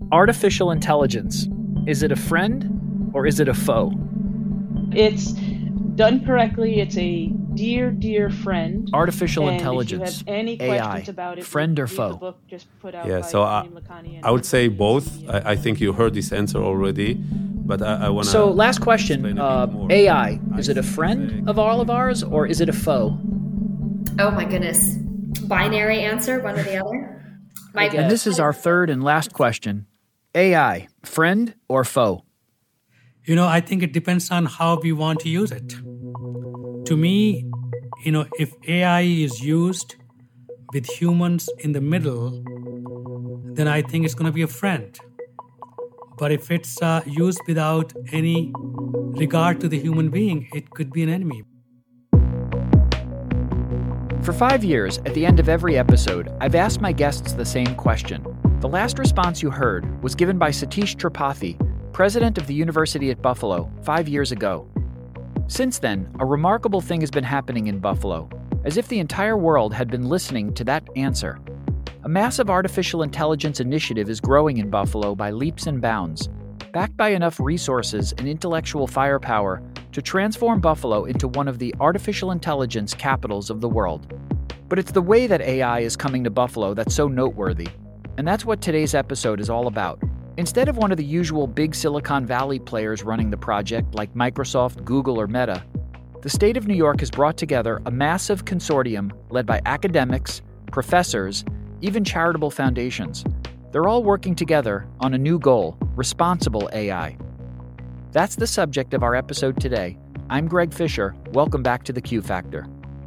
Artificial intelligence. Is it a friend or is it a foe? It's done correctly. It's a dear friend. Artificial and intelligence, if you have any AI, questions about it, friend or read the foe? book just put out Yeah, by so Tony Lakhani and I would say both. and I think you heard this answer already, but I want to. So, last question. explain a bit more. AI, is it a friend of all of ours or is it a foe? Oh my goodness. Binary answer, one or the other? And this is our third and last question. AI, friend or foe? I think it depends on how we want to use it. To me, if AI is used with humans in the middle, then I think it's going to be a friend. But if it's used without any regard to the human being, it could be an enemy. For 5 years, at the end of every episode, I've asked my guests the same question. The last response you heard was given by Satish Tripathi, president of the University at Buffalo, 5 years ago. Since then, a remarkable thing has been happening in Buffalo, as if the entire world had been listening to that answer. A massive artificial intelligence initiative is growing in Buffalo by leaps and bounds, backed by enough resources and intellectual firepower to transform Buffalo into one of the artificial intelligence capitals of the world. But it's the way that AI is coming to Buffalo that's so noteworthy, and that's what today's episode is all about. Instead of one of the usual big Silicon Valley players running the project like Microsoft, Google, or Meta, the state of New York has brought together a massive consortium led by academics, professors, even charitable foundations. They're all working together on a new goal, responsible AI. That's the subject of our episode today. I'm Greg Fisher. Welcome back to the Q Factor.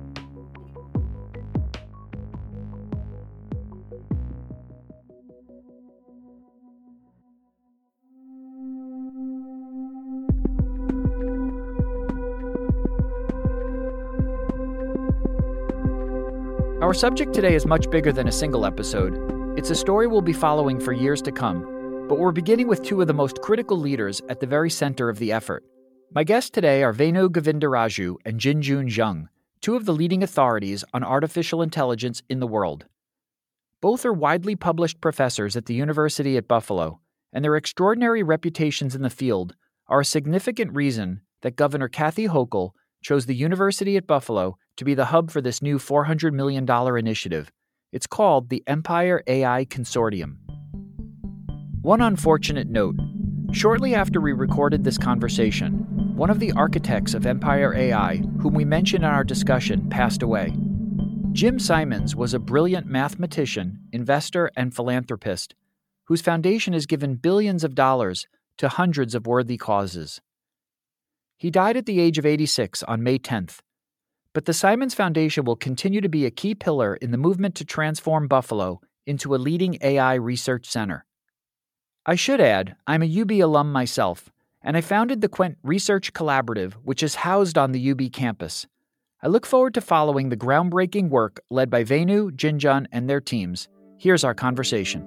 Our subject today is much bigger than a single episode. It's a story we'll be following for years to come, but we're beginning with two of the most critical leaders at the very center of the effort. My guests today are Venu Govindaraju and Jinjun Zheng, two of the leading authorities on artificial intelligence in the world. Both are widely published professors at the University at Buffalo, and their extraordinary reputations in the field are a significant reason that Governor Kathy Hochul chose the University at Buffalo to be the hub for this new $400 million initiative. It's called the Empire AI Consortium. One unfortunate note. Shortly after we recorded this conversation, one of the architects of Empire AI, whom we mentioned in our discussion, passed away. Jim Simons was a brilliant mathematician, investor, and philanthropist whose foundation has given billions of dollars to hundreds of worthy causes. He died at the age of 86 on May 10th. But the Simons Foundation will continue to be a key pillar in the movement to transform Buffalo into a leading AI research center. I should add, I'm a UB alum myself, and I founded the Quent Research Collaborative, which is housed on the UB campus. I look forward to following the groundbreaking work led by Venu, Jinjun, and their teams. Here's our conversation.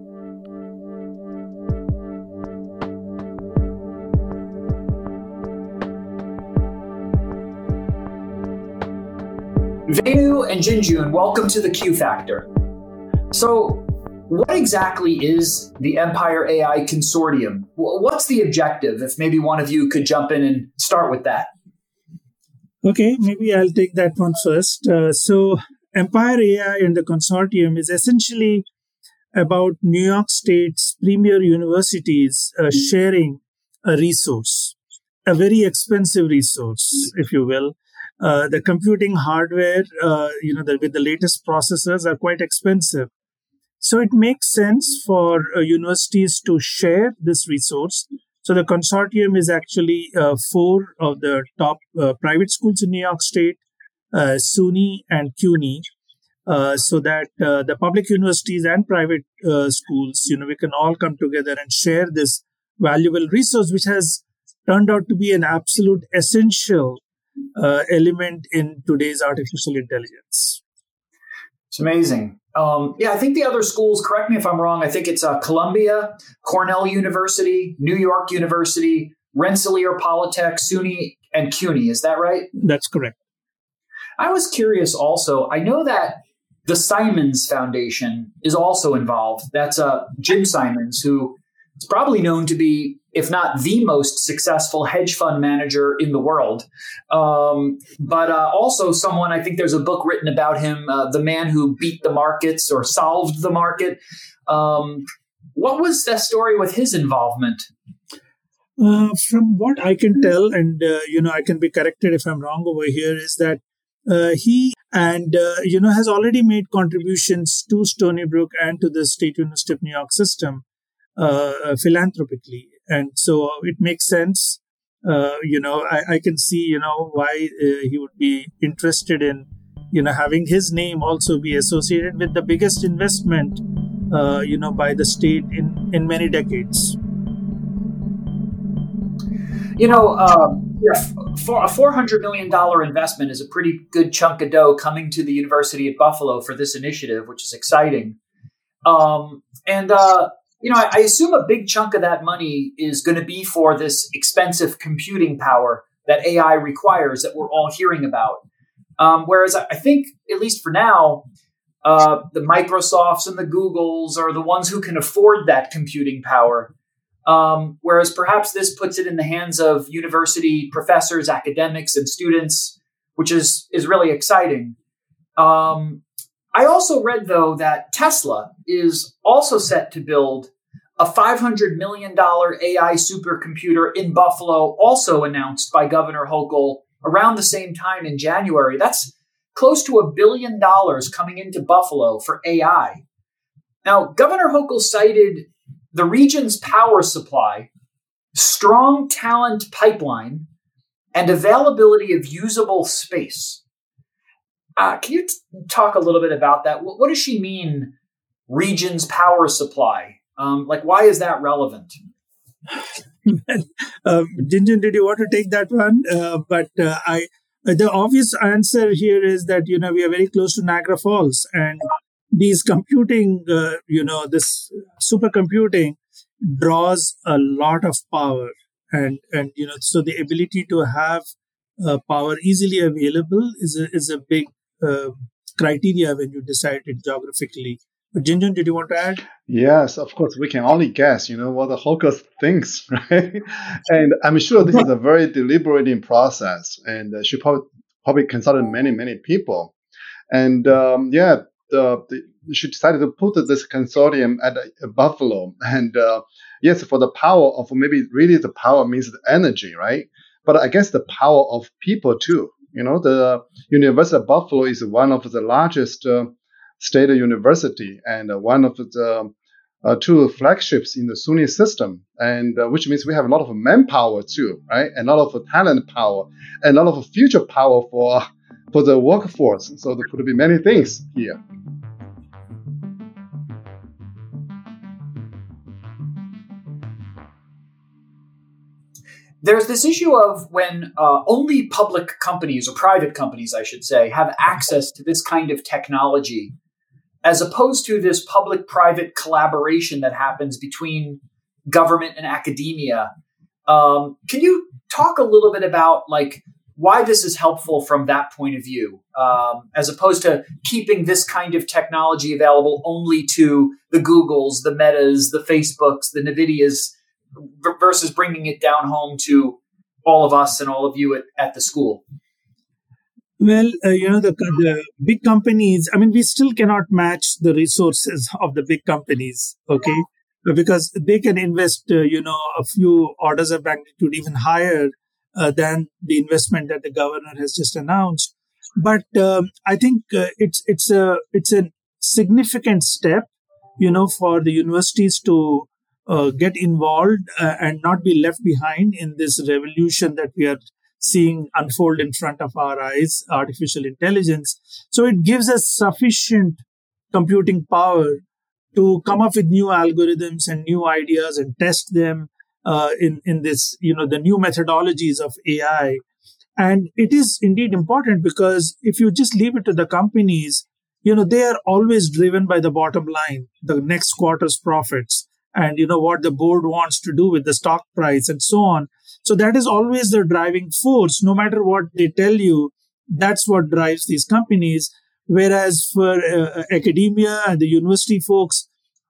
Venu and Jinjun, welcome to the Q Factor. So, what exactly is the Empire AI Consortium? What's the objective? If maybe one of you could jump in and start with that. Okay, maybe I'll take that one first. So, Empire AI and the consortium is essentially about New York State's premier universities sharing a resource, a very expensive resource, if you will. The computing hardware, with the latest processors are quite expensive. So it makes sense for universities to share this resource. So the consortium is actually 4 of the top private schools in New York State, SUNY and CUNY, so that the public universities and private schools, we can all come together and share this valuable resource, which has turned out to be an absolute essential element in today's artificial intelligence. It's amazing. I think the other schools, correct me if I'm wrong, I think it's Columbia, Cornell University, New York University, Rensselaer Polytech, SUNY, and CUNY. Is that right? That's correct. I was curious also, I know that the Simons Foundation is also involved. That's Jim Simons, who is probably known to be, if not the most successful hedge fund manager in the world. But also someone, I think there's a book written about him, The Man Who Beat the Markets or Solved the Market. What was the story with his involvement? From what I can tell, and I can be corrected if I'm wrong over here, is that he has already made contributions to Stony Brook and to the State University of New York system philanthropically, and so it makes sense. I can see why he would be interested in having his name also be associated with the biggest investment by the state in many decades. For a $400 million investment is a pretty good chunk of dough coming to the University at Buffalo for this initiative, which is exciting. I assume a big chunk of that money is going to be for this expensive computing power that AI requires that we're all hearing about. Whereas I think, at least for now, the Microsofts and the Googles are the ones who can afford that computing power. Whereas perhaps this puts it in the hands of university professors, academics, and students, which is really exciting. I also read, though, that Tesla is also set to build a $500 million AI supercomputer in Buffalo, also announced by Governor Hochul around the same time in January. That's close to $1 billion coming into Buffalo for AI. Now, Governor Hochul cited the region's power supply, strong talent pipeline, and availability of usable space. Can you talk a little bit about that? What does she mean, region's power supply? Why is that relevant? Ginjan, did you want to take that one? The obvious answer here is that, we are very close to Niagara Falls, and these computing, this supercomputing draws a lot of power, and so the ability to have power easily available is a big criteria when you decide it geographically. But Ginjan, did you want to add? Yes, of course. We can only guess, what the Hochul thinks, right? And I'm sure this is a very deliberating process, and she probably consulted many people. And she decided to put this consortium at Buffalo. And yes, for the power of, maybe really the power means the energy, right? But I guess the power of people too. The University of Buffalo is one of the largest state university and one of the two flagships in the SUNY system, and which means we have a lot of manpower too, right? And a lot of talent power and a lot of future power for the workforce. So there could be many things here. There's this issue of when only public companies, or private companies, I should say, have access to this kind of technology, as opposed to this public-private collaboration that happens between government and academia. Can you talk a little bit about why this is helpful from that point of view, as opposed to keeping this kind of technology available only to the Googles, the Metas, the Facebooks, the NVIDIAs, versus bringing it down home to all of us and all of you at the school? Well, the big companies, we still cannot match the resources of the big companies, okay? Because they can invest, a few orders of magnitude even higher than the investment that the governor has just announced. But I think it's a significant step, for the universities to get involved and not be left behind in this revolution that we are seeing unfold in front of our eyes, artificial intelligence. So it gives us sufficient computing power to come up with new algorithms and new ideas and test them in this, the new methodologies of AI. And it is indeed important because if you just leave it to the companies, they are always driven by the bottom line, the next quarter's profits, and what the board wants to do with the stock price and so on. So that is always the driving force. No matter what they tell you, that's what drives these companies. Whereas for academia and the university folks,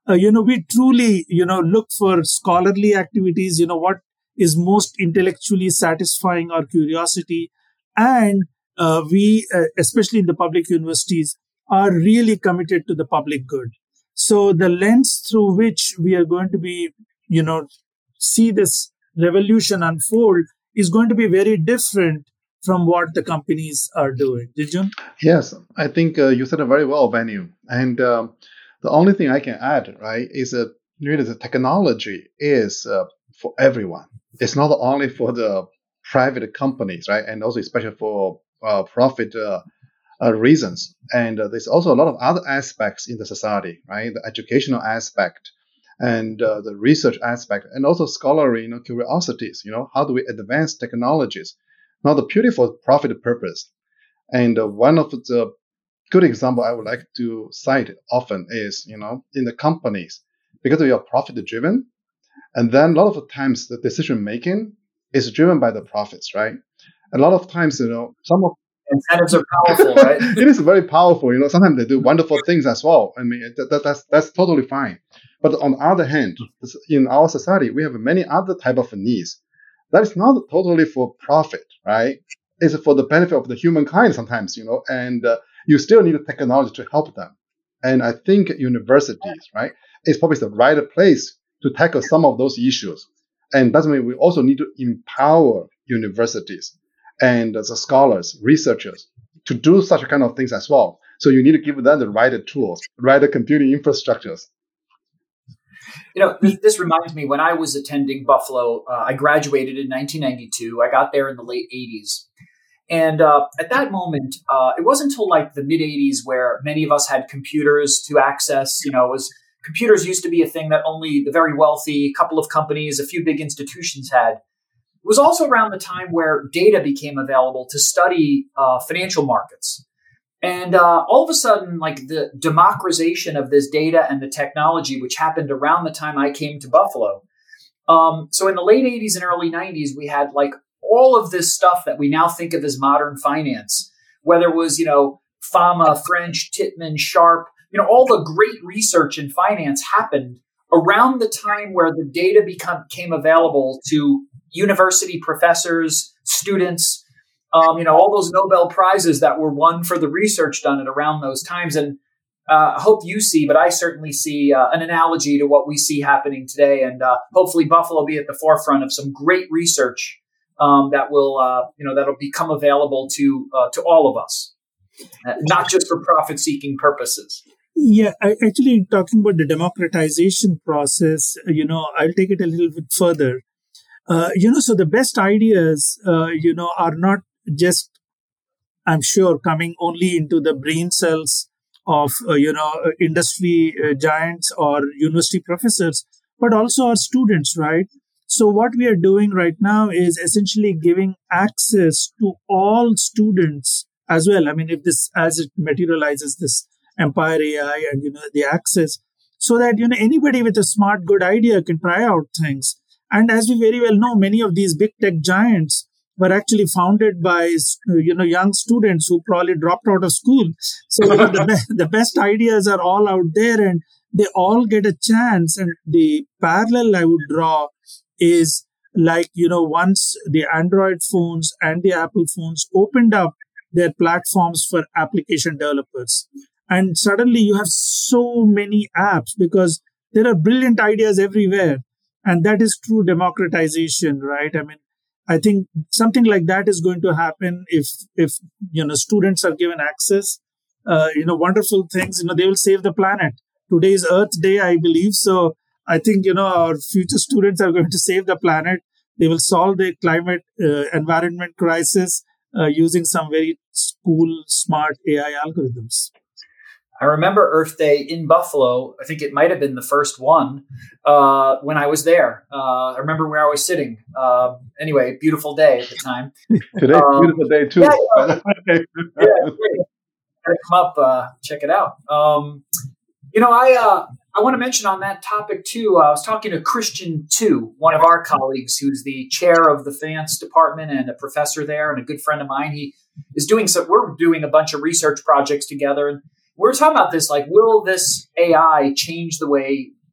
we truly, look for scholarly activities, what is most intellectually satisfying our curiosity. And we, especially in the public universities, are really committed to the public good. So the lens through which we are going to be, see this revolution unfold is going to be very different from what the companies are doing. Jijun? Yes, I think you said it very well, Venu. And the only thing I can add, right, is that really the technology is for everyone. It's not only for the private companies, right, and also especially for profit reasons. And there's also a lot of other aspects in the society, right, the educational aspect and the research aspect, and also scholarly, curiosities. How do we advance technologies? Not purely for profit purpose. And one of the good example I would like to cite often is, in the companies, because we are profit driven, and then a lot of times the decision making is driven by the profits, right? A lot of times, some of incentives are powerful, right? It is very powerful. Sometimes they do wonderful things as well. I mean, that's totally fine. But on the other hand, in our society, we have many other type of needs. That is not totally for profit, right? It's for the benefit of the humankind sometimes, and you still need technology to help them. And I think universities, right, is probably the right place to tackle some of those issues. And that's why we also need to empower universities and the scholars, researchers to do such kind of things as well. So you need to give them the right tools, right computing infrastructures. This reminds me, when I was attending Buffalo, I graduated in 1992. I got there in the late 80s. And at that moment, it wasn't until like the mid 80s where many of us had computers to access. Computers used to be a thing that only the very wealthy, a couple of companies, a few big institutions had. It was also around the time where data became available to study financial markets. And all of a sudden, like the democratization of this data and the technology, which happened around the time I came to Buffalo. So in the late 80s and early 90s, we had like all of this stuff that we now think of as modern finance, whether it was, Fama, French, Titman, Sharp, all the great research in finance happened around the time where the data became available to university professors, students, all those Nobel Prizes that were won for the research done at around those times. And I hope you see, but I certainly see an analogy to what we see happening today. And hopefully Buffalo will be at the forefront of some great research that will, that'll become available to all of us, not just for profit-seeking purposes. Yeah, actually, talking about the democratization process, I'll take it a little bit further. So the best ideas, are not just, I'm sure, coming only into the brain cells of, industry giants or university professors, but also our students, right? So what we are doing right now is essentially giving access to all students as well. I mean, if this, as it materializes, this Empire AI and, the access, so that, anybody with a smart, good idea can try out things. And as we very well know, many of these big tech giants were actually founded by, young students who probably dropped out of school. So the best ideas are all out there and they all get a chance. And the parallel I would draw is like, once the Android phones and the Apple phones opened up their platforms for application developers. And suddenly you have so many apps because there are brilliant ideas everywhere. And that is true democratization, right? I mean, I think something like that is going to happen if students are given access, wonderful things, they will save the planet. Today is Earth Day, I believe. So I think, our future students are going to save the planet. They will solve the climate environment crisis using some very cool, smart AI algorithms. I remember Earth Day in Buffalo. I think it might have been the first one when I was there. I remember where I was sitting. Anyway, beautiful day at the time. Today, beautiful day too. Come up, check it out. I want to mention on that topic too. I was talking to Christian Tu, one of our colleagues, who's the chair of the finance department and a professor there, and a good friend of mine. He is doing we're doing a bunch of research projects together, and we're talking about this, like, will this AI change the way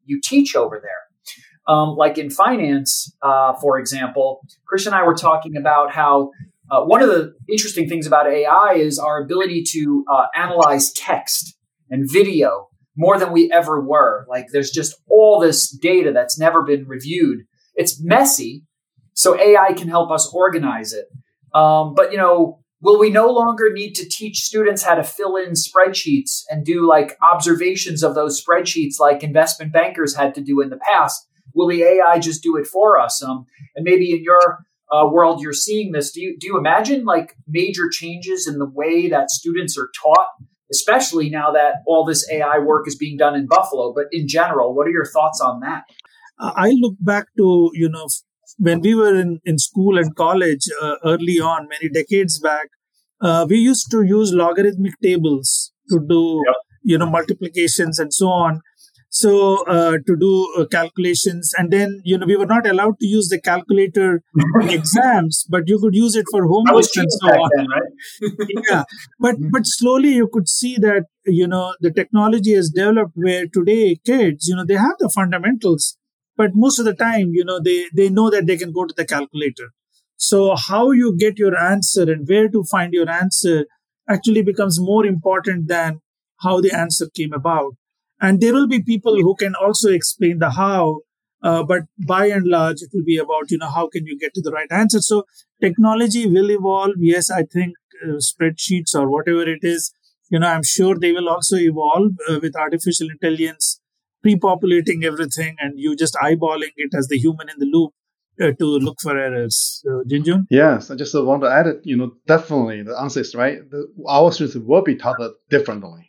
you teach over there. Like in finance, for example, Chris and I were talking about how one of the interesting things about AI is our ability to analyze text and video more than we ever were. Like there's just all this data that's never been reviewed. It's messy, so AI can help us organize it. But, will we no longer need to teach students how to fill in spreadsheets and do like observations of those spreadsheets like investment bankers had to do in the past? Will the AI just do it for us? And maybe in your world, you're seeing this. Do you imagine like major changes in the way that students are taught, especially now that all this AI work is being done in Buffalo? But in general, what are your thoughts on that? I look back to, when we were in school and college early on, many decades back, we used to use logarithmic tables to do, multiplications and so on. So to do calculations. And then, we were not allowed to use the calculator in exams, but you could use it for homework and so on. Then, right? Yeah. But slowly you could see that, the technology has developed where today kids, they have the fundamentals. But most of the time, they know that they can go to the calculator. So how you get your answer and where to find your answer actually becomes more important than how the answer came about. And there will be people who can also explain the how, but by and large, it will be about, how can you get to the right answer? So technology will evolve. Yes, I think spreadsheets or whatever it is, I'm sure they will also evolve with artificial intelligence pre-populating everything and you just eyeballing it as the human in the loop to look for errors. Jinjun? Yes, I just want to add it, definitely the answer is right. Our students will be taught differently.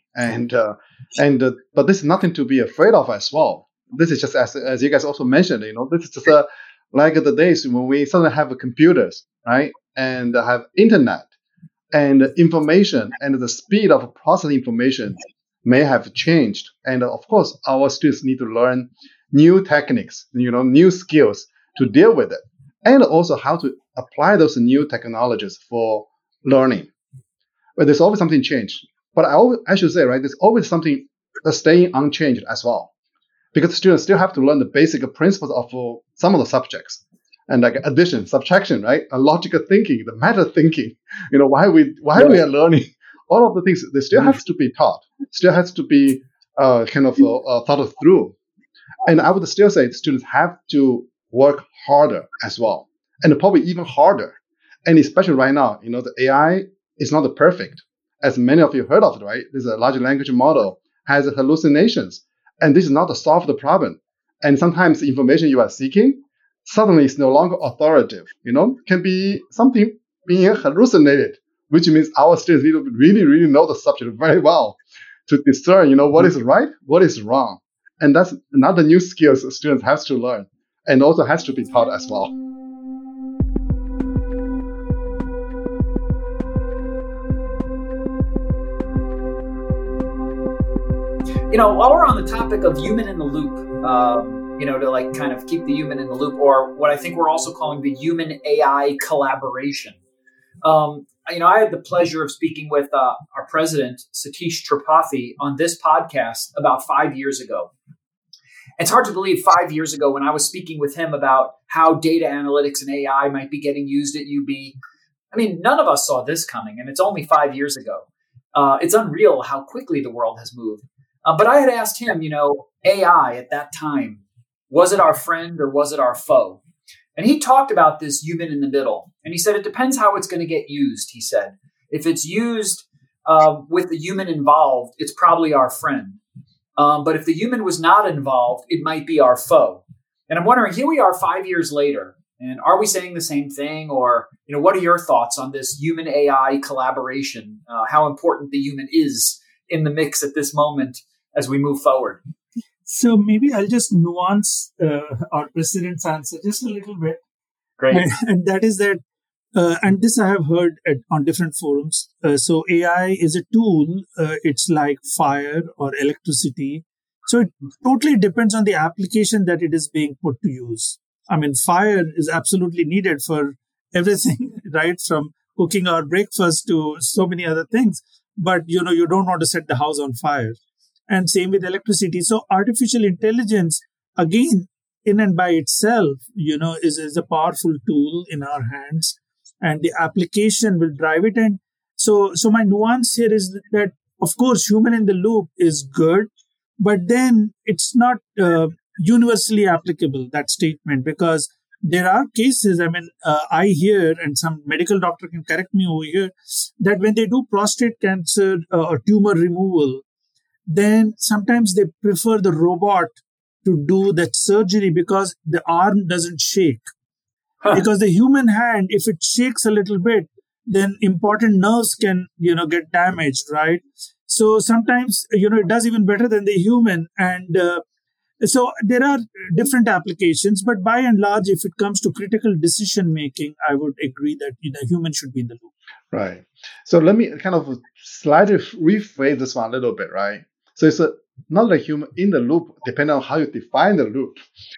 But this is nothing to be afraid of as well. This is just as you guys also mentioned, this is just like the days when we suddenly have computers, right? And have internet and information and the speed of processing information may have changed. And of course, our students need to learn new techniques, new skills to deal with it. And also how to apply those new technologies for learning. But there's always something changed. But I should say, right, there's always something that's staying unchanged as well. Because students still have to learn the basic principles of some of the subjects. And like addition, subtraction, right? And logical thinking, the meta thinking, why we are learning. All of the things, they still have to be taught, still has to be thought through. And I would still say students have to work harder as well, and probably even harder. And especially right now, the AI is not perfect. As many of you heard of it, right? There's a large language model, has hallucinations, and this is not to solve the problem. And sometimes the information you are seeking suddenly is no longer authoritative, can be something being hallucinated, which means our students need to really, really know the subject very well to discern, what is right, what is wrong. And that's another new skills students have to learn and also has to be taught as well. While we're on the topic of human in the loop, to like kind of keep the human in the loop, or what I think we're also calling the human AI collaboration. I had the pleasure of speaking with our president, Satish Tripathi, on this podcast about 5 years ago. It's hard to believe 5 years ago when I was speaking with him about how data analytics and AI might be getting used at UB. I mean, none of us saw this coming, and it's only 5 years ago. It's unreal how quickly the world has moved. But I had asked him, AI at that time, was it our friend or was it our foe? And he talked about this human in the middle. And he said, it depends how it's going to get used, he said. If it's used with the human involved, it's probably our friend. But if the human was not involved, it might be our foe. And I'm wondering, here we are 5 years later, and are we saying the same thing? Or, what are your thoughts on this human AI collaboration? How important the human is in the mix at this moment as we move forward? So maybe I'll just nuance our president's answer just a little bit. Great. And that is that, and this I have heard on different forums. So AI is a tool. It's like fire or electricity. So it totally depends on the application that it is being put to use. I mean, fire is absolutely needed for everything, right? From cooking our breakfast to so many other things. But, you don't want to set the house on fire. And same with electricity. So artificial intelligence, again, in and by itself, is a powerful tool in our hands, and the application will drive it. And so my nuance here is that, of course, human in the loop is good, but then it's not universally applicable, that statement, because there are cases, I hear, and some medical doctor can correct me over here, that when they do prostate cancer or tumor removal, then sometimes they prefer the robot to do that surgery because the arm doesn't shake. Because the human hand, if it shakes a little bit, then important nerves can, get damaged, right? So sometimes, it does even better than the human. And so there are different applications, but by and large, if it comes to critical decision making, I would agree that humans should be in the loop. Right. So let me kind of slightly rephrase this one a little bit, right? So it's not like human in the loop, depending on how you define the loop.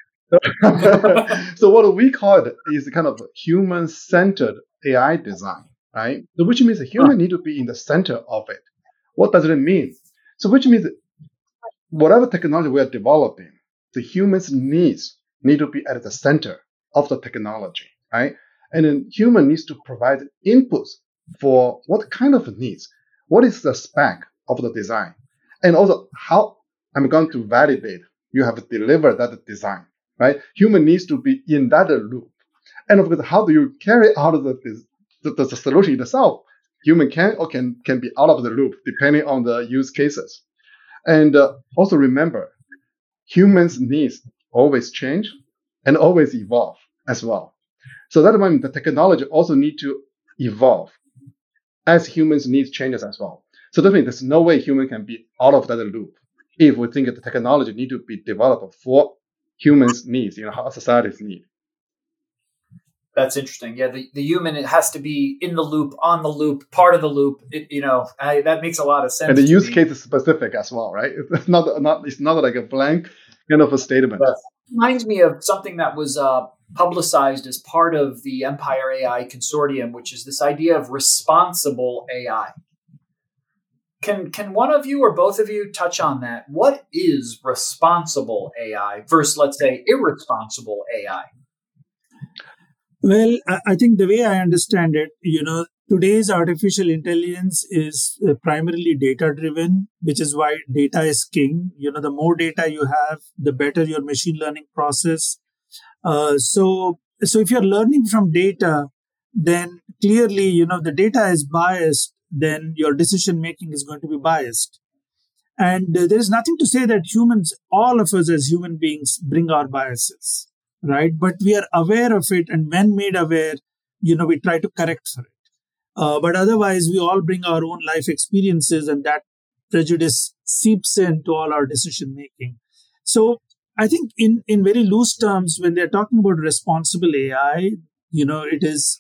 So what we call it is kind of human-centered AI design, right? So which means the human need to be in the center of it. What does it mean? So which means whatever technology we are developing, the human's needs need to be at the center of the technology, right? And then human needs to provide inputs for what kind of needs, what is the spec of the design, and also how I'm going to validate you have delivered that design, right? Human needs to be in that loop. And of course, how do you carry out the solution itself? Human can be out of the loop depending on the use cases. And also remember, humans' needs always change and always evolve as well. So that means the technology also need to evolve as humans' needs changes as well. So that means there's no way human can be out of that loop if we think that the technology need to be developed for humans' needs, how societies need. That's interesting. Yeah, the human, it has to be in the loop, on the loop, part of the loop. That makes a lot of sense. And the use case is specific as well, right? It's not like a blank kind of a statement. It reminds me of something that was publicized as part of the Empire AI consortium, which is this idea of responsible AI. Can one of you or both of you touch on that? What is responsible AI versus, let's say, irresponsible AI? Well, I think the way I understand it, today's artificial intelligence is primarily data-driven, which is why data is king. The more data you have, the better your machine learning process. So if you're learning from data, then clearly, the data is biased, then your decision making is going to be biased. And there is nothing to say that humans, all of us as human beings, bring our biases, right? But we are aware of it, and when made aware, we try to correct for it. But otherwise, we all bring our own life experiences, and that prejudice seeps into all our decision making. So I think in very loose terms, when they're talking about responsible AI, it is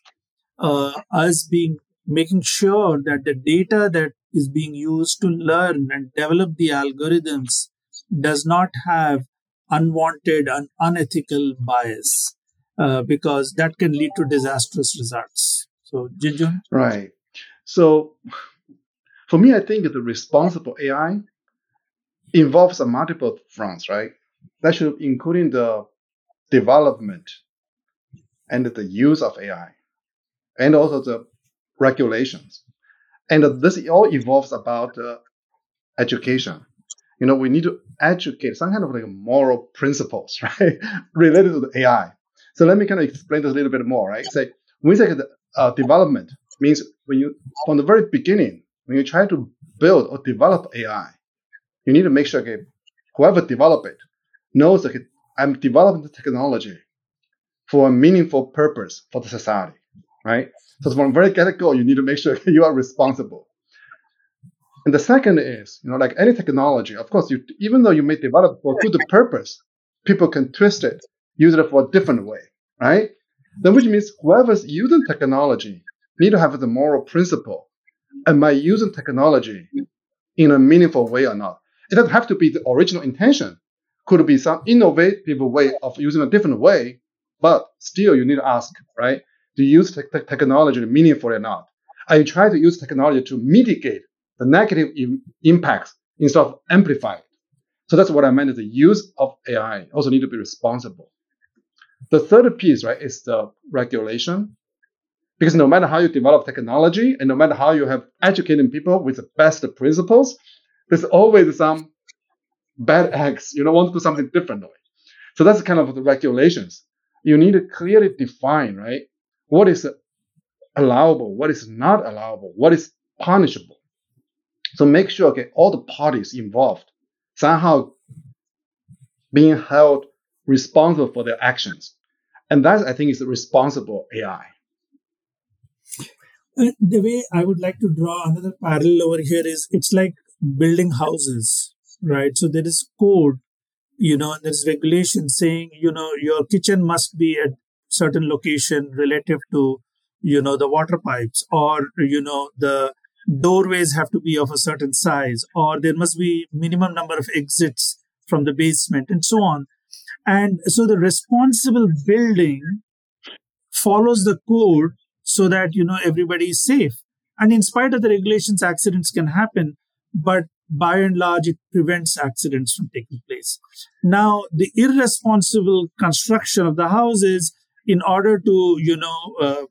us making sure that the data that is being used to learn and develop the algorithms does not have unwanted and unethical bias, because that can lead to disastrous results. So, Jinjun? Right. So, for me, I think the responsible AI involves multiple fronts, right? That should including the development and the use of AI, and also the regulations. And this all evolves about education. We need to educate some kind of like moral principles, right, related to the AI. So let me kind of explain this a little bit more, right? Say, when we say development means from the very beginning, when you try to build or develop AI, you need to make sure, whoever develop it knows that I'm developing the technology for a meaningful purpose for the society, right? So from very get-go, you need to make sure you are responsible. And the second is, like any technology, of course, even though you may develop for a good purpose, people can twist it, use it for a different way, right? Then which means whoever's using technology need to have the moral principle. Am I using technology in a meaningful way or not? It doesn't have to be the original intention. Could be some innovative way of using a different way, but still you need to ask, right? Do you use technology meaningfully or not? Are you trying to use technology to mitigate the negative impacts instead of amplify it. So that's what I meant. The use of AI also need to be responsible. The third piece, right, is the regulation. Because no matter how you develop technology and no matter how you have educated people with the best principles, there's always some bad eggs. You don't want to do something differently. So that's kind of the regulations. You need to clearly define, right, what is allowable, what is not allowable, what is punishable. So make sure, okay, all the parties involved somehow being held responsible for their actions. And that, I think, is the responsible AI. The way I would like to draw another parallel over here is it's like building houses, right? So there is code, there's regulation saying, your kitchen must be at certain location relative to, the water pipes, or, the doorways have to be of a certain size, or there must be minimum number of exits from the basement and so on. And so the responsible building follows the code so that, everybody is safe. And in spite of the regulations, accidents can happen, but by and large, it prevents accidents from taking place. Now, the irresponsible construction of the houses in order to,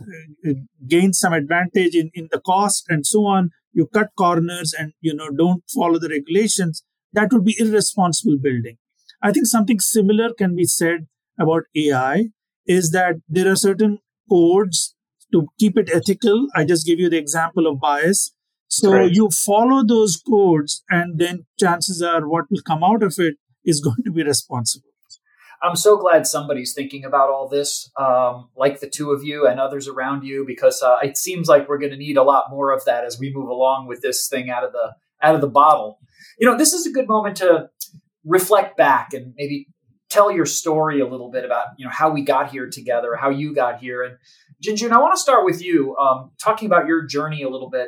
gain some advantage in the cost and so on, you cut corners and, don't follow the regulations. That would be irresponsible building. I think something similar can be said about AI, is that there are certain codes to keep it ethical. I just gave you the example of bias. So right. You follow those codes, and then chances are what will come out of it is going to be responsible. I'm so glad somebody's thinking about all this, like the two of you and others around you, because it seems like we're going to need a lot more of that as we move along with this thing out of the bottle. This is a good moment to reflect back and maybe tell your story a little bit about, how we got here together, how you got here. And Jinjun, I want to start with you, talking about your journey a little bit.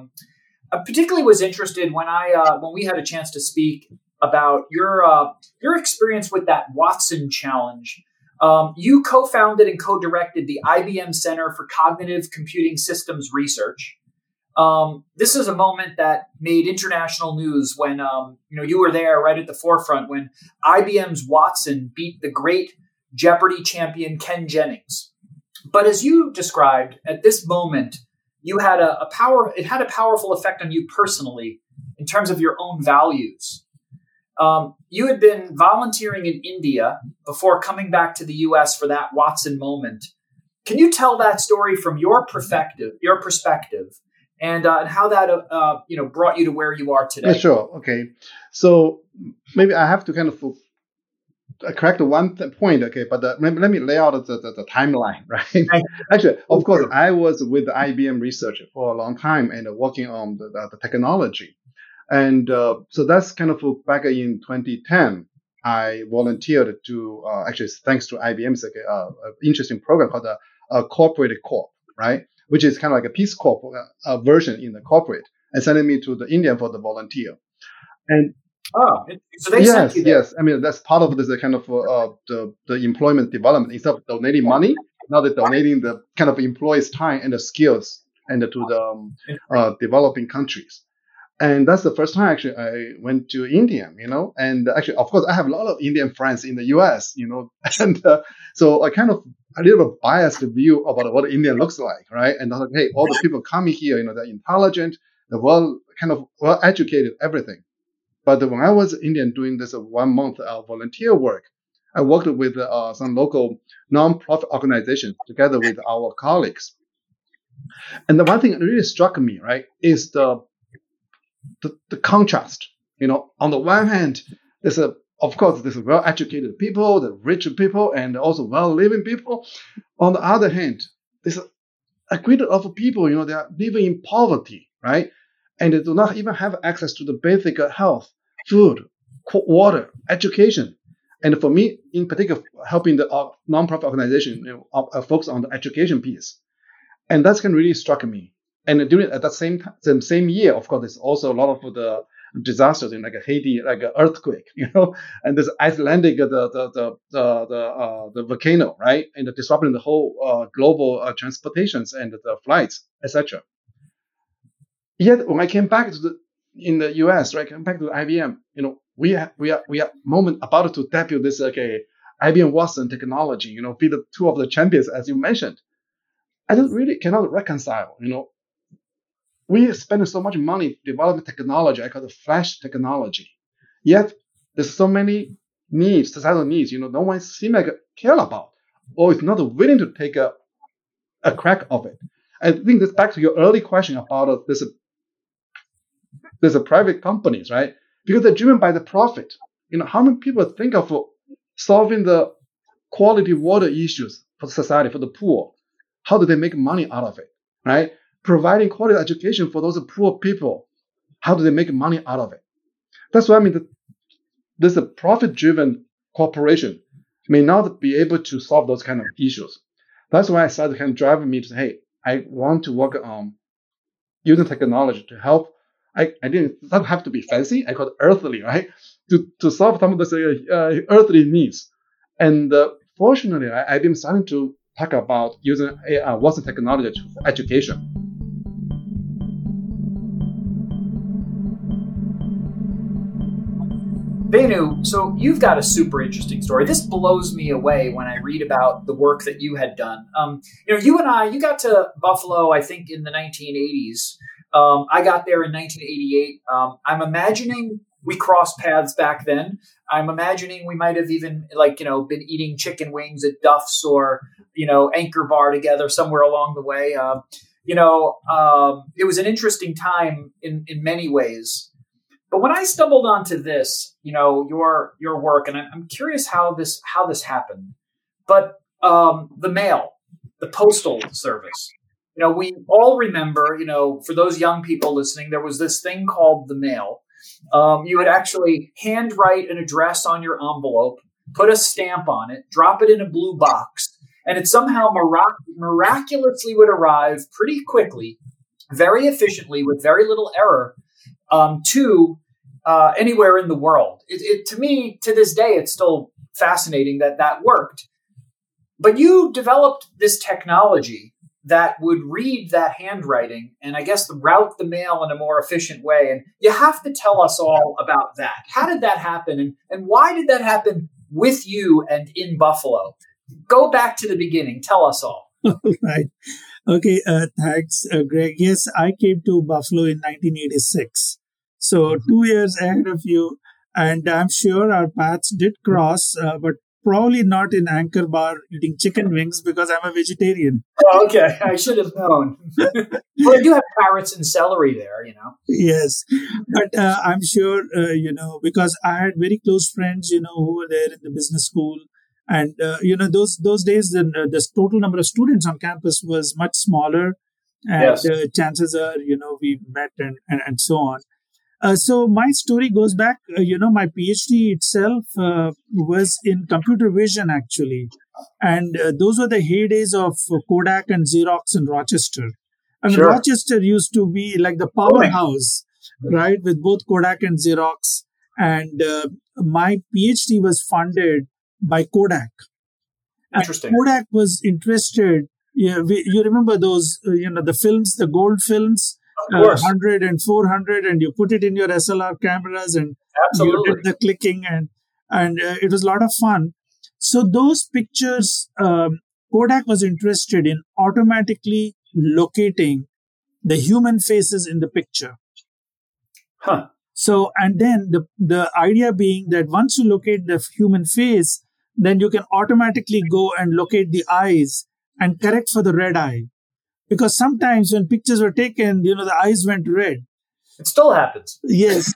I particularly was interested when we had a chance to speak about your experience with that Watson Challenge. You co-founded and co-directed the IBM Center for Cognitive Computing Systems Research. This is a moment that made international news when you were there right at the forefront when IBM's Watson beat the great Jeopardy champion Ken Jennings. But as you described, at this moment, you had it had a powerful effect on you personally in terms of your own values. You had been volunteering in India before coming back to the U.S. for that Watson moment. Can you tell that story from your perspective, and how that brought you to where you are today? Yeah, sure. Okay. So maybe I have to kind of correct one point. Okay, but let me lay out the timeline, right? Actually, of course, I was with IBM Research for a long time and working on the technology. And so that's kind of back in 2010, I volunteered to, actually, thanks to IBM's interesting program called the Corporate Corp, right? Which is kind of like a Peace Corp version in the corporate, and sending me to the India for the volunteer. And so they sent you there. Yes. I mean, that's part of this kind of the employment development. Instead of donating money, now they're donating the kind of employees' time and the skills and to the developing countries. And that's the first time actually I went to India, and actually, of course, I have a lot of Indian friends in the US, and so I kind of a little bit biased view about what India looks like, right? And I was like, hey, all the people coming here, they're intelligent, they're well educated, everything. But when I was in India doing this 1 month volunteer work, I worked with some local non-profit organizations together with our colleagues. And the one thing that really struck me, right, is the contrast. On the one hand, there's well-educated people, the rich people, and also well-living people. On the other hand, there's a great deal of people, they are living in poverty, right? And they do not even have access to the basic health, food, water, education. And for me, in particular, helping the nonprofit organization, focus on the education piece. And that's kind of really struck me. And at that same year, of course, there's also a lot of the disasters in like Haiti, like an earthquake, and there's Icelandic, the volcano, right, and disrupting the whole global transportations and the flights, etc. Yet when I came back to in the US, right? Compared to IBM, we are moment about to debut this IBM Watson technology, be the two of the champions as you mentioned. I just really cannot reconcile, we spend so much money developing technology, I call it flash technology. Yet there's so many needs, societal needs, no one seems like care about, or is not willing to take a crack of it. I think this back to your early question about there's a private companies, right? Because they're driven by the profit. How many people think of solving the quality water issues for society, for the poor? How do they make money out of it, right? Providing quality education for those poor people. How do they make money out of it? That's why there's a profit-driven corporation may not be able to solve those kind of issues. That's why I started kind of driving me to say, hey, I want to work on using technology to help. I didn't have to be fancy. I call it earthly, right? To solve some of those earthly needs. And fortunately, I've been starting to talk about using Watson technology for education. Venu, so you've got a super interesting story. This blows me away when I read about the work that you had done. You got to Buffalo, I think, in the 1980s. I got there in 1988. I'm imagining we crossed paths back then. I'm imagining we might have even been eating chicken wings at Duff's or, Anchor Bar together somewhere along the way. It was an interesting time in many ways. But when I stumbled onto this, your work, and I'm curious how this happened. But the mail, the postal service, we all remember, for those young people listening, there was this thing called the mail. You would actually handwrite an address on your envelope, put a stamp on it, drop it in a blue box, and it somehow miraculously would arrive pretty quickly, very efficiently, with very little error, to anywhere in the world. To me, to this day, it's still fascinating that worked. But you developed this technology that would read that handwriting and I guess route the mail in a more efficient way. And you have to tell us all about that. How did that happen? And why did that happen with you and in Buffalo? Go back to the beginning. Tell us all. Right. Okay. Thanks, Greg. Yes, I came to Buffalo in 1986. So 2 years ahead of you. And I'm sure our paths did cross, but probably not in Anchor Bar eating chicken wings because I'm a vegetarian. Oh, okay. I should have known. Well, I do have carrots and celery there, Yes. But I'm sure, because I had very close friends, who were there in the business school. And, those days, the total number of students on campus was much smaller. And yes. Chances are, we met and so on. So my story goes back, my PhD itself was in computer vision, actually. And those were the heydays of Kodak and Xerox in Rochester. Sure. Rochester used to be like the powerhouse, right, with both Kodak and Xerox. And my PhD was funded by Kodak. Interesting. And Kodak was interested. You remember those, the films, the gold films? 100 and 400, and you put it in your SLR cameras, and absolutely. You did the clicking, and it was a lot of fun. So those pictures, Kodak was interested in automatically locating the human faces in the picture. Huh. So, and then the idea being that once you locate the human face, then you can automatically go and locate the eyes and correct for the red eye. Because sometimes when pictures were taken, the eyes went red. It still happens. Yes.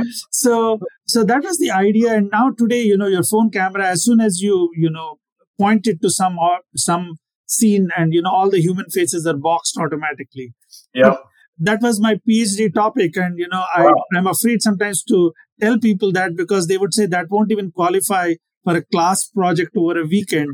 So that was the idea. And now today, your phone camera, as soon as you point it to some scene and, all the human faces are boxed automatically. Yeah. That was my PhD topic. And, I'm afraid sometimes to tell people that because they would say that won't even qualify for a class project over a weekend.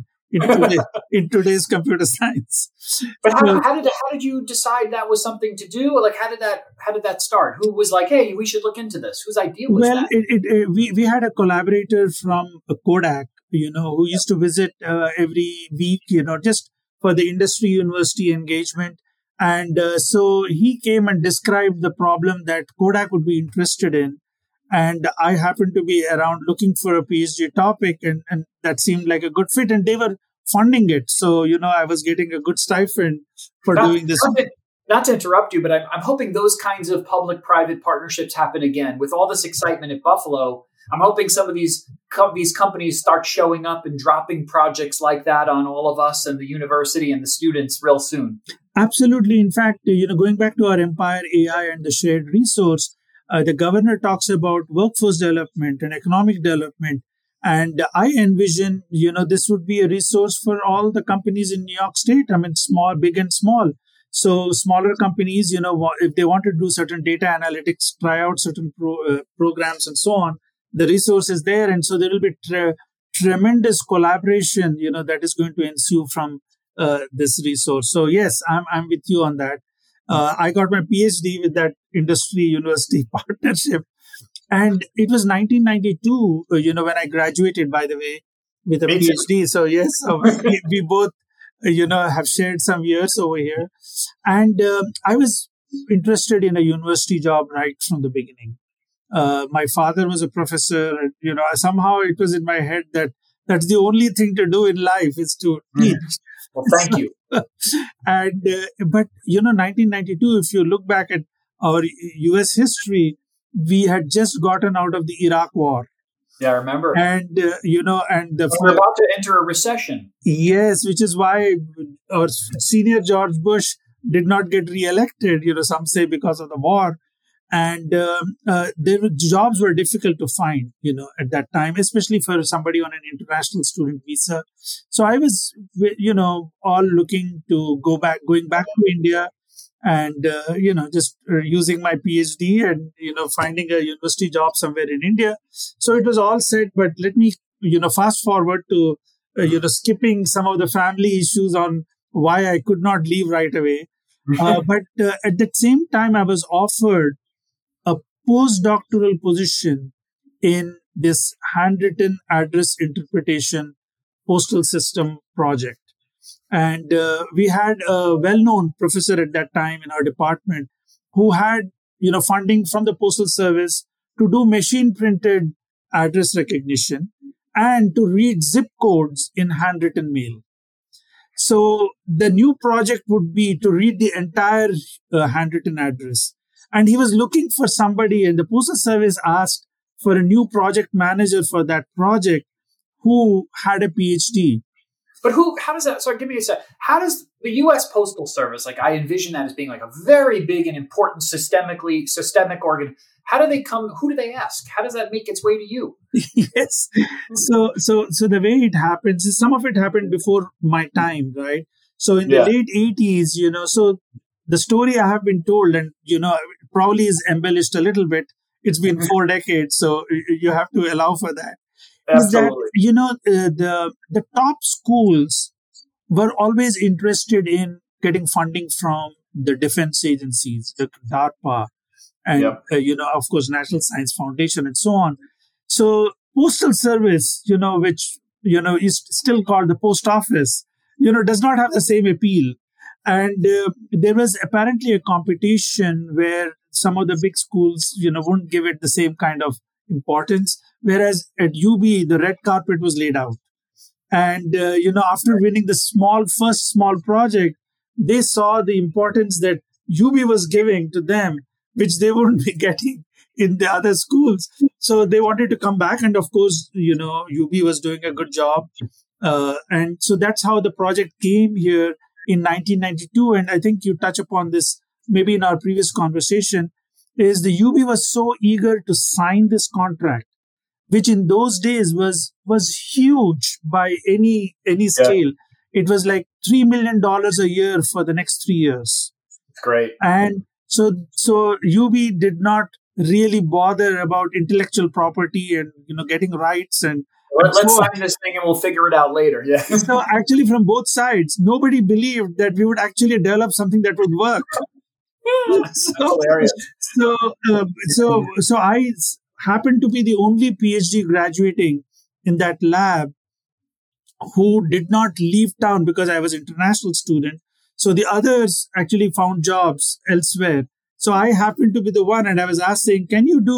In today's computer science. But how did you decide that was something to do? Like how did that start? Who was like, hey, we should look into this? Whose idea was that? We had a collaborator from Kodak, who used to visit every week, just for the industry university engagement. And so he came and described the problem that Kodak would be interested in. And I happened to be around looking for a PhD topic, and that seemed like a good fit. And they were funding it. So, I was getting a good stipend for doing this. Not to interrupt you, but I'm hoping those kinds of public-private partnerships happen again. With all this excitement at Buffalo, I'm hoping some of these companies start showing up and dropping projects like that on all of us and the university and the students real soon. Absolutely. In fact, going back to our Empire AI and the shared resource, the governor talks about workforce development and economic development. And I envision, this would be a resource for all the companies in New York State. I mean, small, big and small. So smaller companies, if they want to do certain data analytics, try out certain programs and so on, the resource is there. And so there will be tremendous collaboration, that is going to ensue from this resource. So yes, I'm with you on that. I got my PhD with that industry university partnership. And it was 1992, when I graduated, by the way, with a PhD. So yes, we both, have shared some years over here. And I was interested in a university job right from the beginning. My father was a professor. And, somehow it was in my head that that's the only thing to do in life is to teach. Well, thank you. And but 1992, if you look back at our U.S. history, we had just gotten out of the Iraq War. Yeah, I remember. And we're about to enter a recession. Yes, which is why our senior George Bush did not get reelected. Some say because of the war. And jobs were difficult to find, at that time, especially for somebody on an international student visa. So I was, all looking to going back to India and, just using my PhD and, finding a university job somewhere in India. So it was all set. But let me, fast forward to, skipping some of the family issues on why I could not leave right away. But at the same time, I was offered postdoctoral position in this handwritten address interpretation postal system project. And we had a well-known professor at that time in our department who had, funding from the Postal Service to do machine printed address recognition and to read zip codes in handwritten mail. So the new project would be to read the entire handwritten address. And he was looking for somebody, and the Postal Service asked for a new project manager for that project who had a PhD. But how does that, sorry, give me a sec. How does the U.S. Postal Service, I envision that as being a very big and important systemic organ. How do they come, who do they ask? How does that make its way to you? Yes. So the way it happens is some of it happened before my time, right? So in the late 80s, so the story I have been told, and, probably is embellished a little bit. It's been 4 decades, so you have to allow for that. Absolutely. Is that, the top schools were always interested in getting funding from the defense agencies, the DARPA, and, of course, National Science Foundation and so on. So Postal Service, which, is still called the post office, does not have the same appeal. And there was apparently a competition where some of the big schools, wouldn't give it the same kind of importance. Whereas at UB, the red carpet was laid out. And, after winning the first small project, they saw the importance that UB was giving to them, which they wouldn't be getting in the other schools. So they wanted to come back. And of course, UB was doing a good job. And so that's how the project came here in 1992, and I think you touch upon this maybe in our previous conversation, is the UB was so eager to sign this contract, which in those days was huge by any scale. It was like $3 million a year for the next 3 years. Great. And so UB did not really bother about intellectual property and getting rights and. Let's sign this thing and we'll figure it out later. Yeah. So actually, from both sides, nobody believed that we would actually develop something that would work. So I happened to be the only PhD graduating in that lab who did not leave town because I was an international student. So the others actually found jobs elsewhere. So I happened to be the one, and I was asked saying,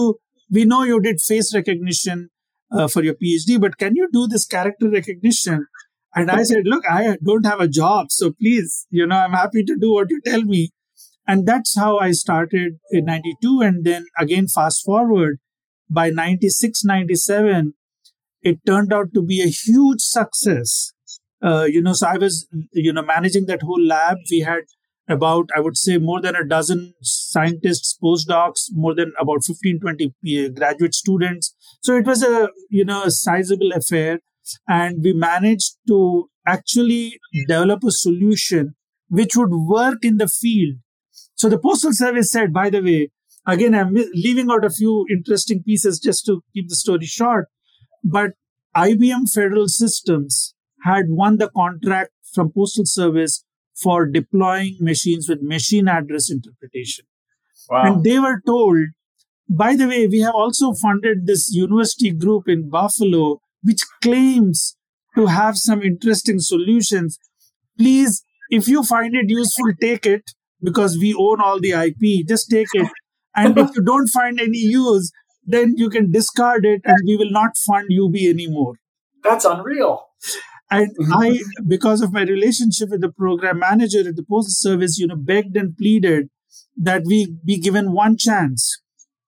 we know you did face recognition for your PhD, but can you do this character recognition? And I said, look, I don't have a job. So please, I'm happy to do what you tell me. And that's how I started in 92. And then again, fast forward, by 96, 97, it turned out to be a huge success. So I was, managing that whole lab. We had about, I would say, more than a dozen scientists, postdocs, more than about 15, 20 graduate students. So it was a sizable affair. And we managed to actually develop a solution which would work in the field. So the Postal Service said, by the way, again, I'm leaving out a few interesting pieces just to keep the story short, but IBM Federal Systems had won the contract from Postal Service for deploying machines with machine address interpretation. Wow. And they were told, by the way, we have also funded this university group in Buffalo, which claims to have some interesting solutions. Please, if you find it useful, take it, because we own all the IP. Just take it. And if you don't find any use, then you can discard it and we will not fund UB anymore. That's unreal. And I, because of my relationship with the program manager at the Postal Service, begged and pleaded that we be given one chance,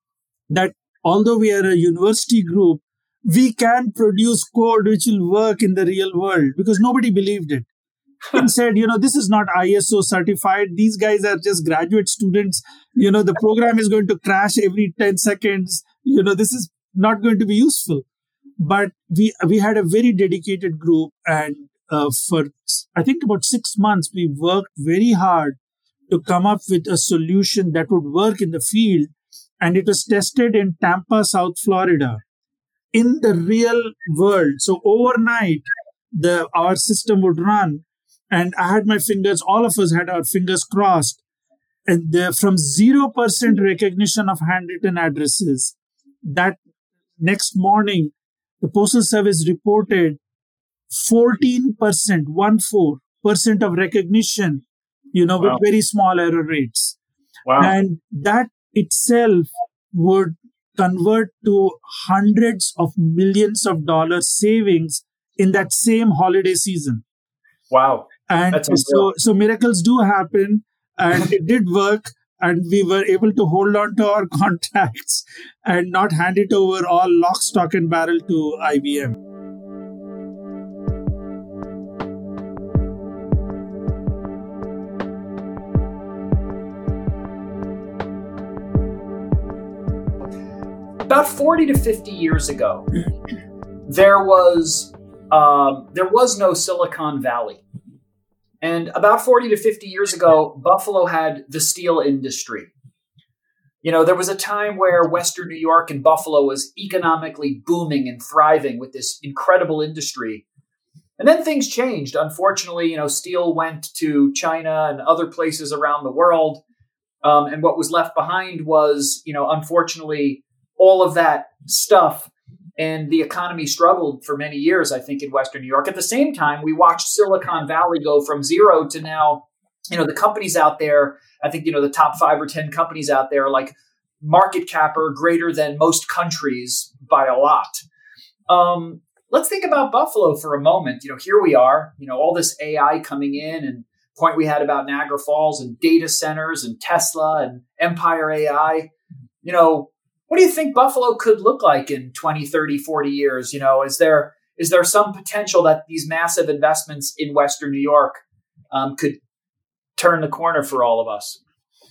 that although we are a university group, we can produce code which will work in the real world, because nobody believed it. And said, this is not ISO certified. These guys are just graduate students. The program is going to crash every 10 seconds. This is not going to be useful. But we had a very dedicated group. And for, I think, about 6 months, we worked very hard to come up with a solution that would work in the field. And it was tested in Tampa, South Florida, in the real world. So overnight, our system would run. And I had my fingers, all of us had our fingers crossed. And from 0% recognition of handwritten addresses, that next morning, the Postal Service reported 14%, 14% of recognition, wow, with very small error rates. Wow. And that itself would convert to hundreds of millions of dollars savings in that same holiday season. Wow. And so miracles do happen, and it did work, and we were able to hold on to our contracts and not hand it over all lock, stock, and barrel to IBM. About 40 to 50 years ago, there was no Silicon Valley. And about 40 to 50 years ago, Buffalo had the steel industry. There was a time where Western New York and Buffalo was economically booming and thriving with this incredible industry. And then things changed. Unfortunately, steel went to China and other places around the world. And what was left behind was, unfortunately, all of that stuff. And the economy struggled for many years, I think, in Western New York. At the same time, we watched Silicon Valley go from zero to now, the companies out there, I think, the top 5 or 10 companies out there are like market cap are greater than most countries by a lot. Let's think about Buffalo for a moment. Here we are, all this AI coming in, and point we had about Niagara Falls and data centers and Tesla and Empire AI, what do you think Buffalo could look like in 20, 30, 40 years? Is there some potential that these massive investments in Western New York could turn the corner for all of us?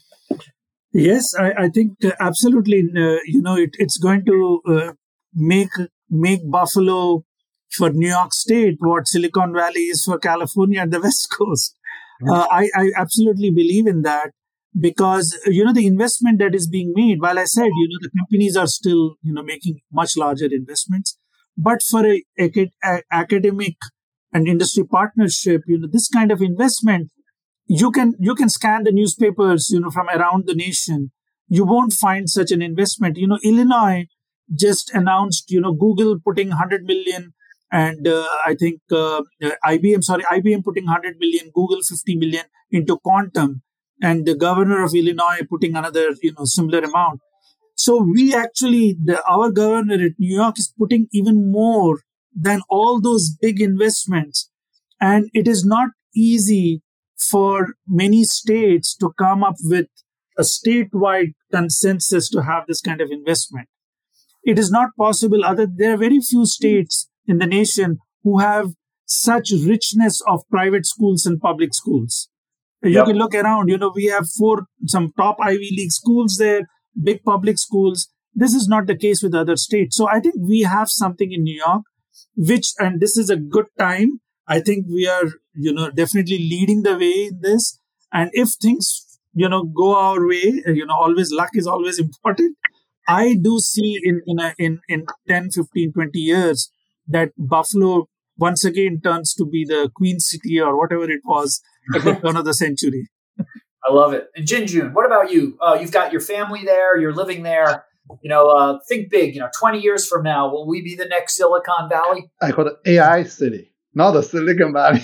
Yes, I think absolutely. It's going to make Buffalo for New York State what Silicon Valley is for California and the West Coast. I absolutely believe in that. Because, the investment that is being made, while I said, the companies are still, making much larger investments. But for a academic and industry partnership, this kind of investment, you can scan the newspapers, from around the nation. You won't find such an investment. Illinois just announced, Google putting $100 million And I think IBM putting 100 million, Google 50 million into quantum, and the governor of Illinois putting another, similar amount. So we actually, our governor at New York is putting even more than all those big investments. And it is not easy for many states to come up with a statewide consensus to have this kind of investment. It is not possible. There are very few states in the nation who have such richness of private schools and public schools. You can look around, we have some top Ivy League schools there, big public schools. This is not the case with other states. So I think we have something in New York, and this is a good time. I think we are, definitely leading the way in this. And if things, go our way, always luck is always important. I do see in 10, 15, 20 years that Buffalo once again turns to be the Queen City or whatever it was at the turn of the century. I love it. And Jinjun, what about you? You've got your family there. You're living there. Think big. 20 years from now, will we be the next Silicon Valley? I call it AI city, not the Silicon Valley.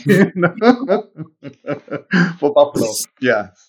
For Buffalo, yes.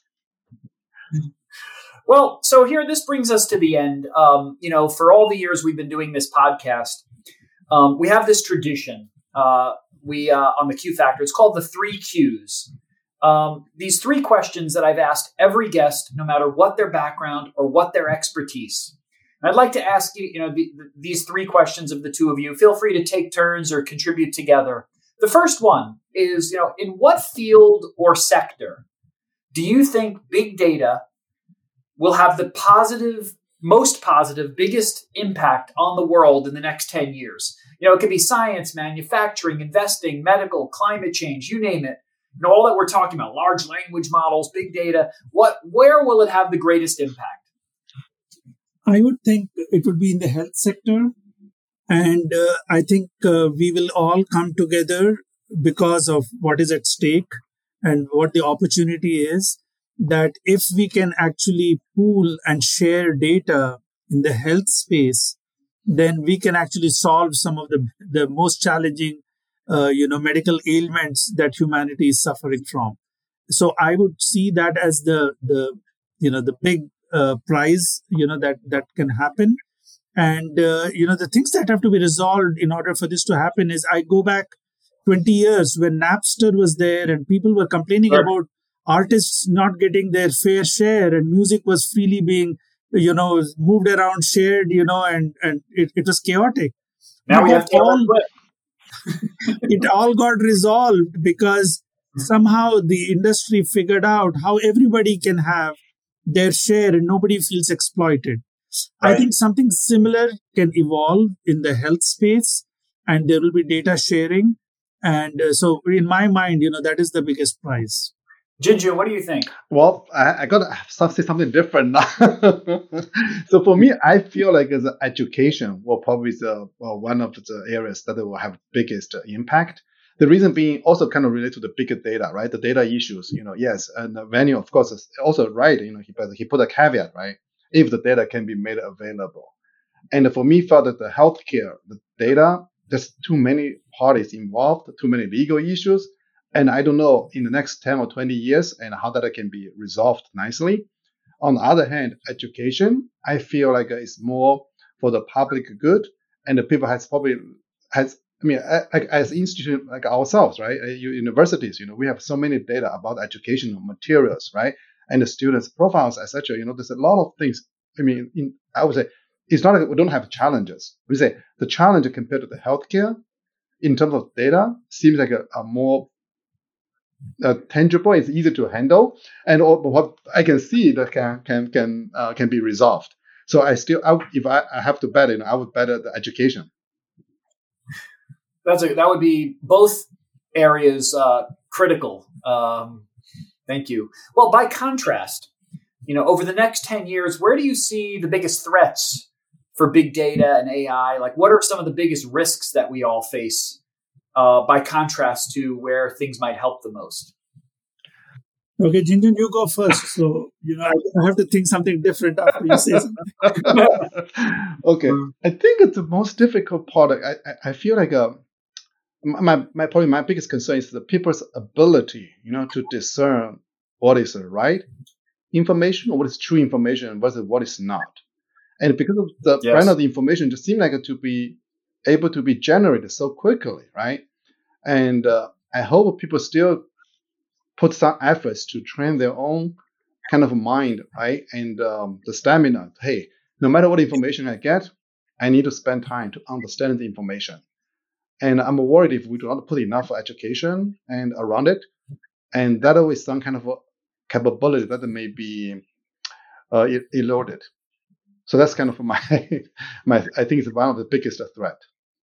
Well, so this brings us to the end. For all the years we've been doing this podcast, we have this tradition. We on the Q Factor, it's called the 3 Qs. These 3 questions that I've asked every guest, no matter what their background or what their expertise. And I'd like to ask you, these 3 questions of the two of you. Feel free to take turns or contribute together. The first one is, in what field or sector do you think big data will have the most positive, biggest impact on the world in the next 10 years? It could be science, manufacturing, investing, medical, climate change, you name it. All that we're talking about, large language models, big data, where will it have the greatest impact? I would think it would be in the health sector. And I think we will all come together because of what is at stake and what the opportunity is, that if we can actually pool and share data in the health space, then we can actually solve some of the most challenging medical ailments that humanity is suffering from. So I would see that as the big prize, that can happen. And, the things that have to be resolved in order for this to happen is I go back 20 years when Napster was there and people were complaining about artists not getting their fair share and music was freely being, moved around, shared, and it was chaotic. Now we have it all got resolved because somehow the industry figured out how everybody can have their share and nobody feels exploited. Right. I think something similar can evolve in the health space, and there will be data sharing. And so in my mind, that is the biggest prize. Jinjun, what do you think? Well, I got to say something different now. So for me, I feel like as education will probably be one of the areas that will have biggest impact. The reason being also kind of related to the bigger data, right? The data issues, yes. And Venu, of course, is also right. He put a caveat, right? If the data can be made available. And for me, for the healthcare, the data, there's too many parties involved, too many legal issues. And I don't know in the next 10 or 20 years and how that can be resolved nicely. On the other hand, education, I feel like it's more for the public good. And the people as institutions like ourselves, right? Universities, we have so many data about educational materials, right? And the students' profiles, etc. There's a lot of things. I would say it's not like we don't have challenges. We say the challenge compared to the healthcare in terms of data seems like a more tangible. It's easy to handle, and what I can see that can be resolved. So if I have to bet, I would bet the education. That would be both areas critical. Thank you. Well, by contrast, over the next 10 years, where do you see the biggest threats for big data and AI? Like, what are some of the biggest risks that we all face by contrast to where things might help the most? Okay, Jinjun, you go first. So, I have to think something different after you say something. Okay. I think it's the most difficult part. I feel like my biggest concern is the people's ability, to discern what is the right information or what is true information versus what is not. And because of the brand of the information just seemed like it to be able to be generated so quickly, right? And I hope people still put some efforts to train their own kind of mind, right? And the stamina. Hey, no matter what information I get, I need to spend time to understand the information. And I'm worried if we do not put enough education and around it, and that is some kind of a capability that may be eroded. So that's kind of my I think it's one of the biggest threat.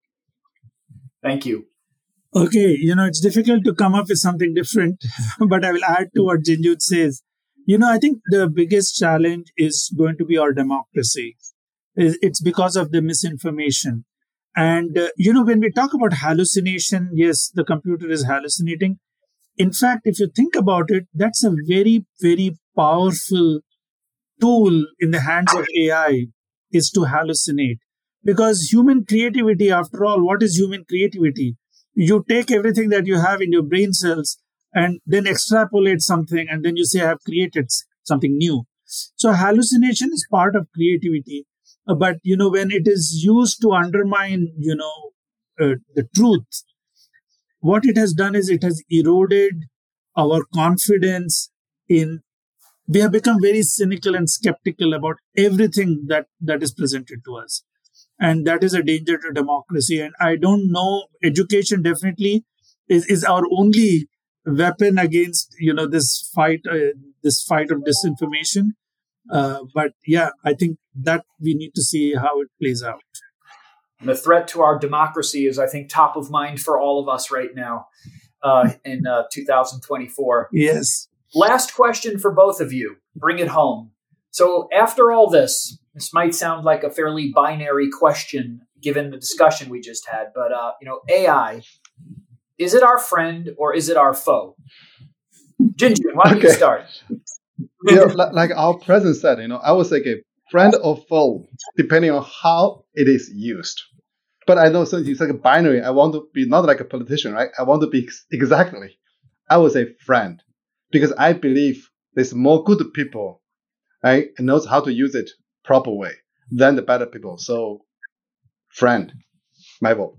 Thank you. Okay, it's difficult to come up with something different, but I will add to what Jinjun says. I think the biggest challenge is going to be our democracy. It's because of the misinformation. And, when we talk about hallucination, yes, the computer is hallucinating. In fact, if you think about it, that's a very, very powerful tool in the hands of AI is to hallucinate. Because human creativity, after all, what is human creativity? You take everything that you have in your brain cells and then extrapolate something, and then you say, I have created something new. So hallucination is part of creativity. But, when it is used to undermine, the truth, what it has done is it has eroded our confidence in, we have become very cynical and skeptical about everything that is presented to us. And that is a danger to democracy. And I don't know, education definitely is our only weapon against, this fight of disinformation. But yeah, I think that we need to see how it plays out. The threat to our democracy is, I think, top of mind for all of us right now in 2024. Yes. Last question for both of you. Bring it home. So after all this might sound like a fairly binary question given the discussion we just had, but AI, is it our friend or is it our foe? Jinjun, why don't you start? Like our president said, I would say a friend or foe, depending on how it is used. But I know since it's like a binary, I want to be not like a politician, right? I want to be exactly, I would say friend, because I believe there's more good people, right, and knows how to use it proper way than the better people. So, friend, my vote.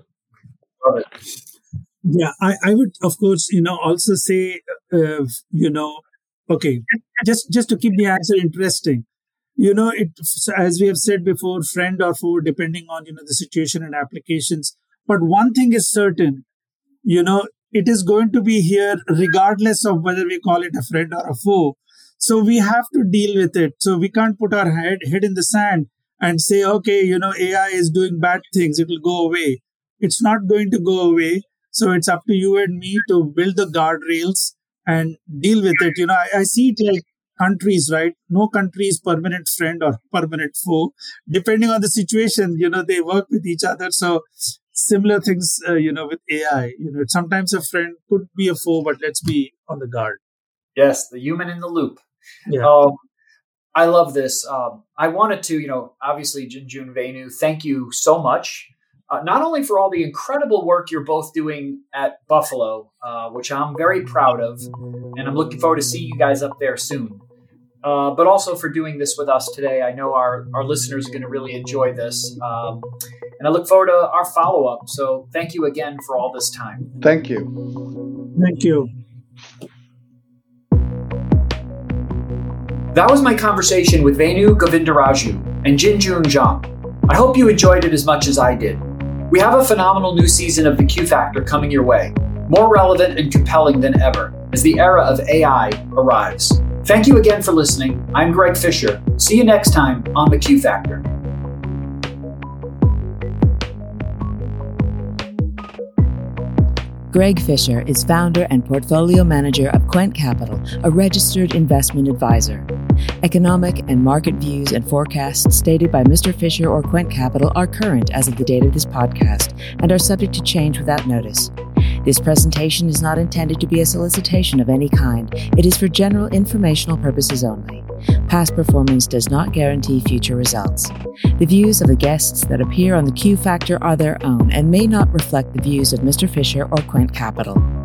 Yeah, I would, of course, also say, okay, just to keep the answer interesting, as we have said before, friend or foe, depending on, the situation and applications. But one thing is certain, it is going to be here regardless of whether we call it a friend or a foe. So we have to deal with it. So we can't put our head in the sand and say, okay, AI is doing bad things. It will go away. It's not going to go away. So it's up to you and me to build the guardrails and deal with it. I see it like countries, right? No country is permanent friend or permanent foe. Depending on the situation, they work with each other. So similar things, with AI, sometimes a friend could be a foe, but let's be on the guard. Yes, the human in the loop. Yeah. I love this. I wanted to, obviously, Jinjun, Venu, thank you so much. Not only for all the incredible work you're both doing at Buffalo, which I'm very proud of, and I'm looking forward to seeing you guys up there soon, but also for doing this with us today. I know our listeners are going to really enjoy this, and I look forward to our follow-up. So thank you again for all this time. Thank you. Thank you. That was my conversation with Venu Govindaraju and Jinjun Zhang. I hope you enjoyed it as much as I did. We have a phenomenal new season of The Q Factor coming your way, more relevant and compelling than ever as the era of AI arrives. Thank you again for listening. I'm Greg Fisher. See you next time on The Q Factor. Greg Fisher is founder and portfolio manager of Quent Capital, a registered investment advisor. Economic and market views and forecasts stated by Mr. Fisher or Quent Capital are current as of the date of this podcast and are subject to change without notice. This presentation is not intended to be a solicitation of any kind. It is for general informational purposes only. Past performance does not guarantee future results. The views of the guests that appear on the Q Factor are their own and may not reflect the views of Mr. Fisher or Quent Capital.